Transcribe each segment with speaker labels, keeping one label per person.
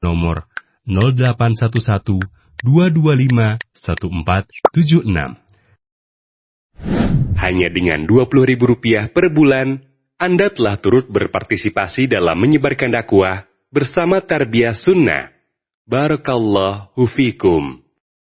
Speaker 1: nomor 0811 225 1476. Hanya dengan Rp20.000 per bulan, Anda telah turut berpartisipasi dalam menyebarkan dakwah bersama Tarbiyah Sunnah. Barakallahu fikum.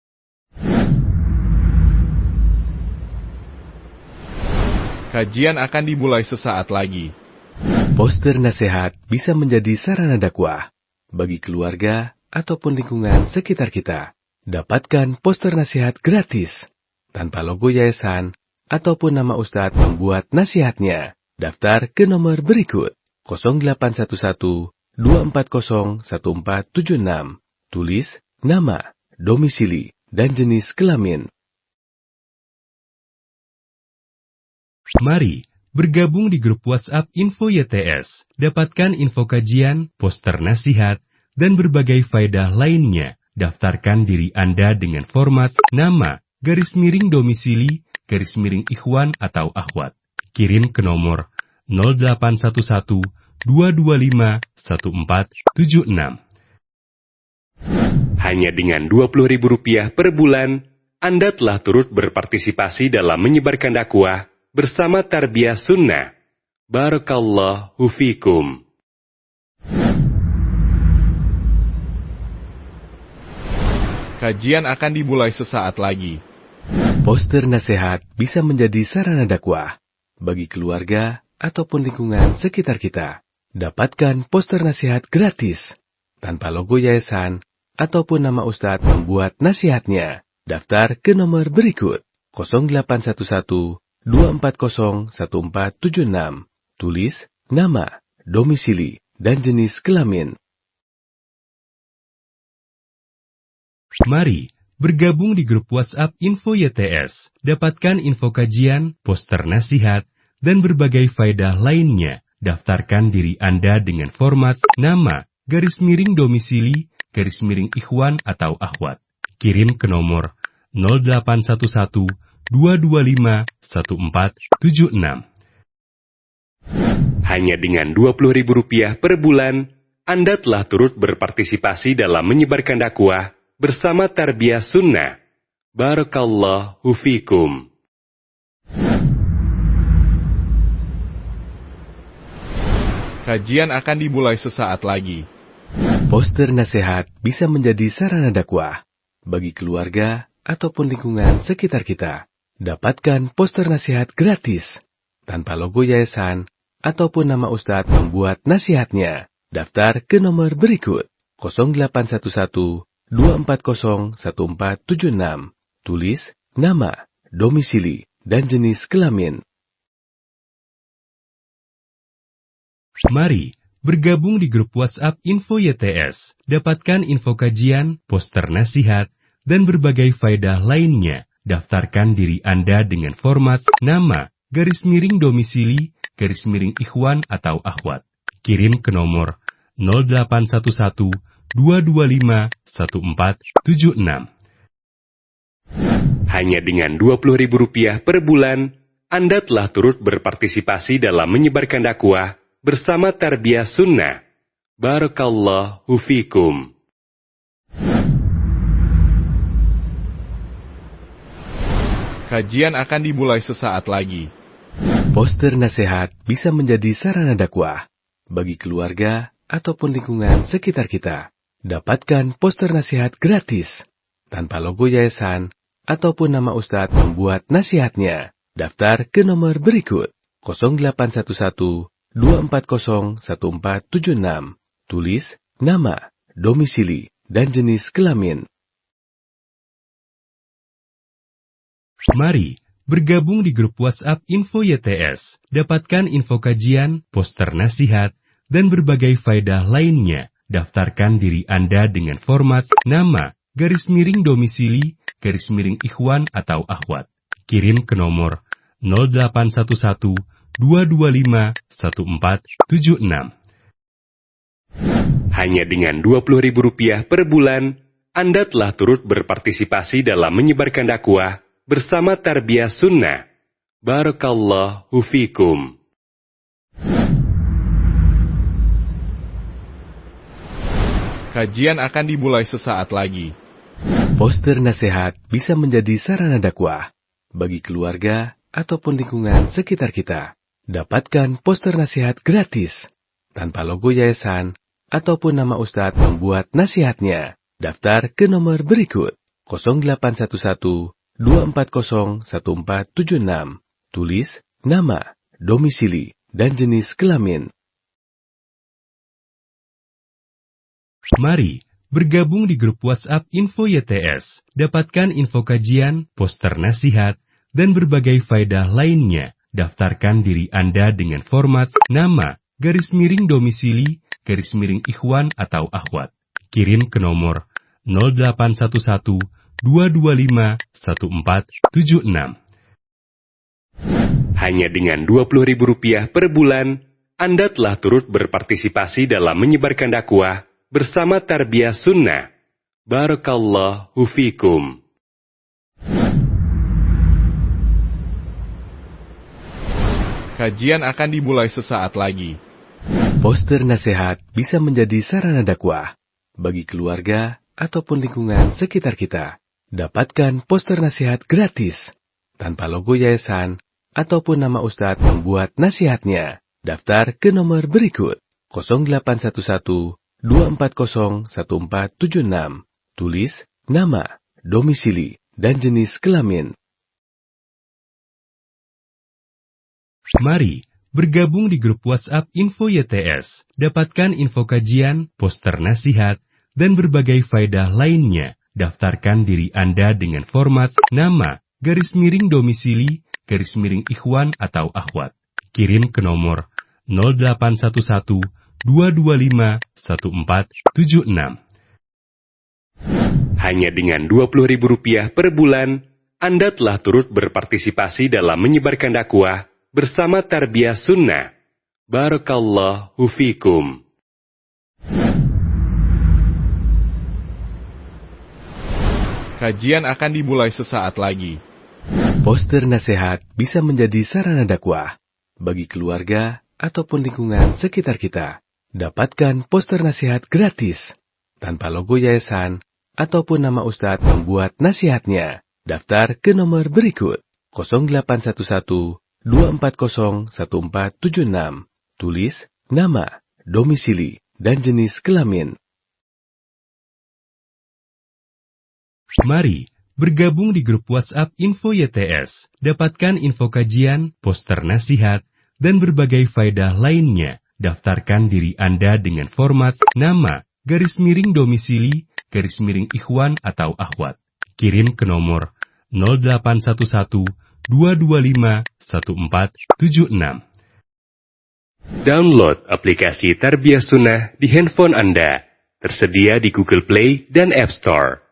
Speaker 2: Kajian akan dimulai sesaat lagi.
Speaker 3: Poster nasihat bisa menjadi sarana dakwah bagi keluarga ataupun lingkungan sekitar kita. Dapatkan poster nasihat gratis tanpa logo yayasan ataupun nama ustadz membuat nasihatnya. Daftar ke nomor berikut 0811 240 1476. Tulis nama, domisili, dan jenis kelamin.
Speaker 1: Mari bergabung di grup WhatsApp Info YTS. Dapatkan info kajian, poster nasihat, dan berbagai faedah lainnya. Daftarkan diri Anda dengan format nama, _domisili, _ikhwan atau akhwat. Kirim ke nomor 0811 225 1476. Hanya dengan Rp20.000 per bulan, Anda telah turut berpartisipasi dalam menyebarkan dakwah bersama Tarbiyah Sunnah. Barakallahu fikum.
Speaker 2: Kajian akan dimulai sesaat lagi.
Speaker 3: Poster nasihat bisa menjadi sarana dakwah bagi keluarga ataupun lingkungan sekitar kita. Dapatkan poster nasihat gratis tanpa logo yayasan ataupun nama ustadz membuat nasihatnya. Daftar ke nomor berikut 0811 240 1476. Tulis nama, domisili, dan jenis kelamin.
Speaker 1: Mari bergabung di grup WhatsApp Info YTS. Dapatkan info kajian, poster nasihat, dan berbagai faedah lainnya. Daftarkan diri Anda dengan format nama, _domisili, _ikhwan atau akhwat. Kirim ke nomor 0811 225 1476. Hanya dengan Rp20.000 per bulan, Anda telah turut berpartisipasi dalam menyebarkan dakwah bersama Tarbiyah Sunnah. Barakallahu fikum.
Speaker 2: Kajian akan dimulai sesaat lagi.
Speaker 3: Poster nasihat bisa menjadi sarana dakwah bagi keluarga ataupun lingkungan sekitar kita. Dapatkan poster nasihat gratis tanpa logo yayasan ataupun nama ustadz membuat nasihatnya. Daftar ke nomor berikut 0811 240 1476. Tulis nama, domisili, dan jenis kelamin.
Speaker 1: Mari bergabung di grup WhatsApp Info YTS. Dapatkan info kajian, poster nasihat, dan berbagai faedah lainnya. Daftarkan diri Anda dengan format nama, _domisili, _ikhwan atau akhwat. Kirim ke nomor 0811 225 1476. Hanya dengan Rp20.000 per bulan, Anda telah turut berpartisipasi dalam menyebarkan dakwah bersama Tarbiyah Sunnah. Barakallahu fikum.
Speaker 2: Kajian akan dimulai sesaat lagi.
Speaker 3: Poster nasihat bisa menjadi sarana dakwah bagi keluarga ataupun lingkungan sekitar kita. Dapatkan poster nasihat gratis tanpa logo yayasan ataupun nama ustadz membuat nasihatnya. Daftar ke nomor berikut 0811 240 1476. Tulis nama, domisili, dan jenis kelamin.
Speaker 1: Mari bergabung di grup WhatsApp Info YTS. Dapatkan info kajian, poster nasihat, dan berbagai faedah lainnya. Daftarkan diri Anda dengan format nama, _domisili, _ikhwan atau akhwat. Kirim ke nomor 0811 225 1476. Hanya dengan Rp20.000 per bulan, Anda telah turut berpartisipasi dalam menyebarkan dakwah bersama Tarbiyah Sunnah. Barakallahu fikum.
Speaker 2: Kajian akan dimulai sesaat lagi.
Speaker 3: Poster nasihat bisa menjadi sarana dakwah bagi keluarga ataupun lingkungan sekitar kita. Dapatkan poster nasihat gratis tanpa logo yayasan ataupun nama ustadz membuat nasihatnya. Daftar ke nomor berikut 0811 240 1476. Tulis nama, domisili, dan jenis kelamin.
Speaker 1: Mari bergabung di grup WhatsApp Info YTS. Dapatkan info kajian, poster nasihat, dan berbagai faedah lainnya. Daftarkan diri Anda dengan format nama, _domisili, _ikhwan atau akhwat. Kirim ke nomor 0811 225 1476. Hanya dengan Rp20.000 per bulan, Anda telah turut berpartisipasi dalam menyebarkan dakwah bersama Tarbiyah Sunnah. Barakallahu fikum.
Speaker 2: Kajian akan dimulai sesaat lagi.
Speaker 3: Poster nasihat bisa menjadi sarana dakwah bagi keluarga ataupun lingkungan sekitar kita. Dapatkan poster nasihat gratis tanpa logo yayasan ataupun nama ustadz membuat nasihatnya. Daftar ke nomor berikut 0811 240 1476. Tulis nama, domisili, dan jenis kelamin.
Speaker 1: Mari bergabung di grup WhatsApp Info YTS. Dapatkan info kajian, poster nasihat, dan berbagai faedah lainnya. Daftarkan diri Anda dengan format nama, _domisili, _ikhwan atau akhwat. Kirim ke nomor 0811 225 1476. Hanya dengan Rp20.000 per bulan, Anda telah turut berpartisipasi dalam menyebarkan dakwah bersama Tarbiyah Sunnah. Barakallahu fikum.
Speaker 2: Kajian akan dimulai sesaat lagi.
Speaker 3: Poster nasihat bisa menjadi sarana dakwah bagi keluarga ataupun lingkungan sekitar kita. Dapatkan poster nasihat gratis tanpa logo yayasan ataupun nama ustadz membuat nasihatnya. Daftar ke nomor berikut 0811 240 1476. Tulis nama, domisili, dan jenis kelamin.
Speaker 1: Mari bergabung di grup WhatsApp Info YTS. Dapatkan info kajian, poster nasihat, dan berbagai faedah lainnya. Daftarkan diri Anda dengan format nama, _domisili, _ikhwan atau akhwat. Kirim ke nomor 0811 225 1476. Download aplikasi Tarbiyah Sunnah di handphone Anda. Tersedia di Google Play dan App Store.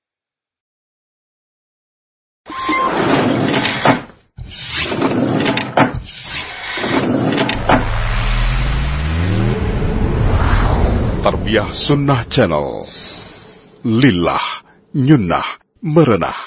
Speaker 4: Tarbiyah Sunnah Channel. Lillah, nyunnah, merenah.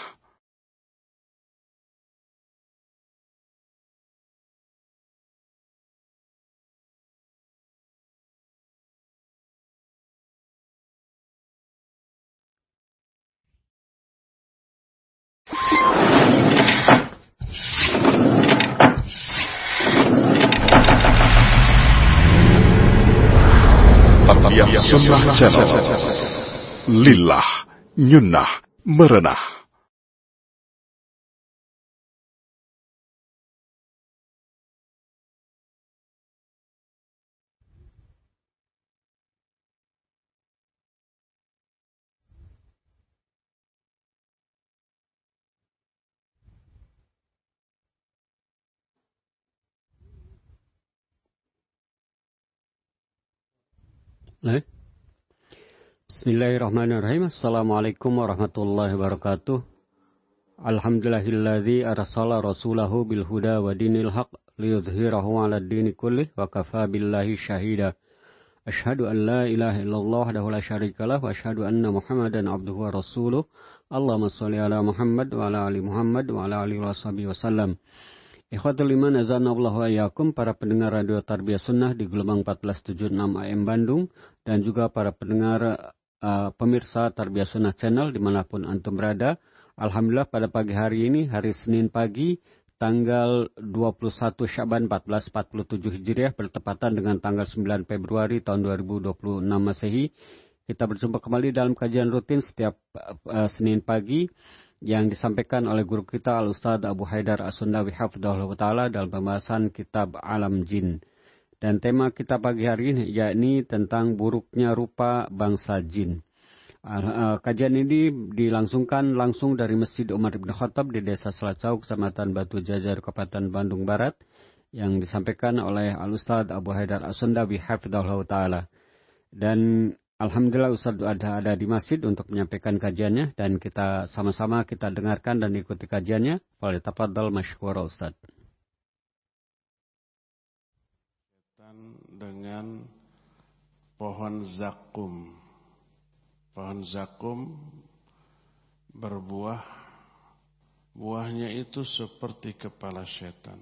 Speaker 4: Tarbiyah Sunnah Channel. Lillah, nyunnah, merenah.
Speaker 5: Bismillahirrahmanirrahim. Assalamualaikum warahmatullahi wabarakatuh. Alhamdulillahilladzi arsala rasulahu bil huda wa dinil haq liyudhhirahu 'ala ad-dini kullih wa kafa billahi syahida. Asyhadu an la ilaha illallah wahdahu la syarikalah wa asyhadu anna Muhammadan abduhu wa rasuluh. Allahumma shalli ala Muhammad wa ala ali Muhammad wa ala alihi washabihi wasallam. Ikhwatul iman azanallahu wa iyyakum, para pendengar Radio Tarbiyah Sunnah di gelombang 1476 AM Bandung dan juga para pendengar pemirsa Tarbiyah Sunnah Channel dimanapun antum berada. Alhamdulillah pada pagi hari ini, hari Senin pagi, tanggal 21 Syaban 1447 Hijriah, bertepatan dengan tanggal 9 Februari tahun 2026 Masehi. Kita berjumpa kembali dalam kajian rutin setiap Senin pagi yang disampaikan oleh guru kita Al-Ustadz Abu Haidar As-Sundawi Hafidhahullah Ta'ala dalam pembahasan kitab Alam Jin. Dan tema kita pagi hari ini yakni tentang buruknya rupa bangsa jin. Kajian ini dilangsungkan langsung dari Masjid Umar bin Khattab di Desa Selacau, Kecamatan Batu Jajar, Kabupaten Bandung Barat, yang disampaikan oleh Al-Ustadz Abu Haidar As-Sundawi Hafidhahullah Ta'ala. Dan alhamdulillah Ustadz ada di masjid untuk menyampaikan kajiannya, dan kita sama-sama kita dengarkan dan ikuti kajiannya. Falyatafaddal masykura Ustadz.
Speaker 6: Dengan pohon zakum. Pohon zakum berbuah, buahnya itu seperti kepala setan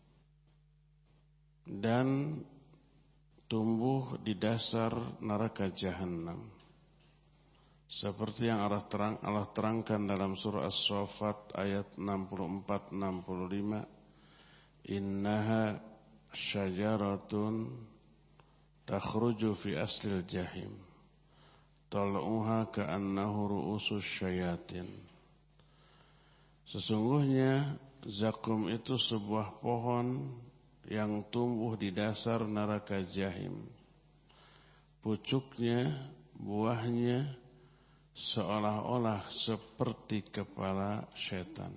Speaker 6: dan tumbuh di dasar neraka jahanam. Seperti yang Allah terangkan dalam surah As-Saffat ayat 64-65, innaha syajaratun takhruju fi aslil jahim tal'uha ka'annahu ru'usus syayatin. Sesungguhnya zakum itu sebuah pohon yang tumbuh di dasar neraka jahim. Pucuknya, buahnya seolah-olah seperti kepala setan.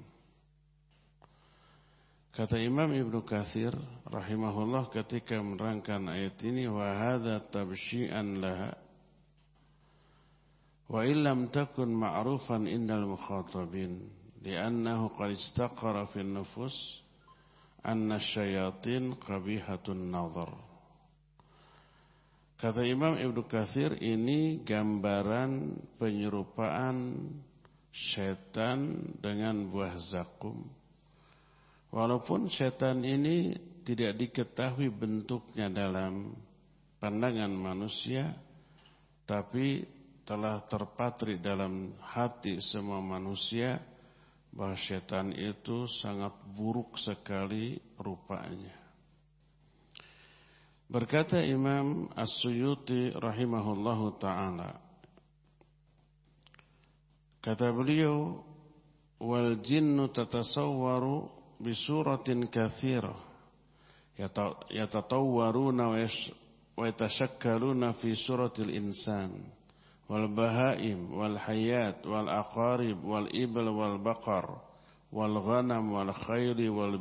Speaker 6: Kata Imam Ibnu Katsir rahimahullah ketika menerangkan ayat ini, wa hadza tabsyi'an laha wa illam takun ma'rufan indal mukhatabin li'annahu qad istaqara fi an-nufus anna asyayatin qabihatun nazar. Kata Imam Ibnu Katsir, ini gambaran penyerupaan setan dengan buah zakum. Walaupun setan ini tidak diketahui bentuknya dalam pandangan manusia, tapi telah terpatri dalam hati semua manusia bahwa setan itu sangat buruk sekali rupanya. Berkata Imam As-Suyuti rahimahullahu ta'ala, kata beliau, wal jinnu tatasawwaru bisuratin kathirah yatatawwaruna wa yatashakkaluna fi suratil insan wal bahaim wal hayat wal aqarib wal ibl wal baqar wal ghanam wal khayli wal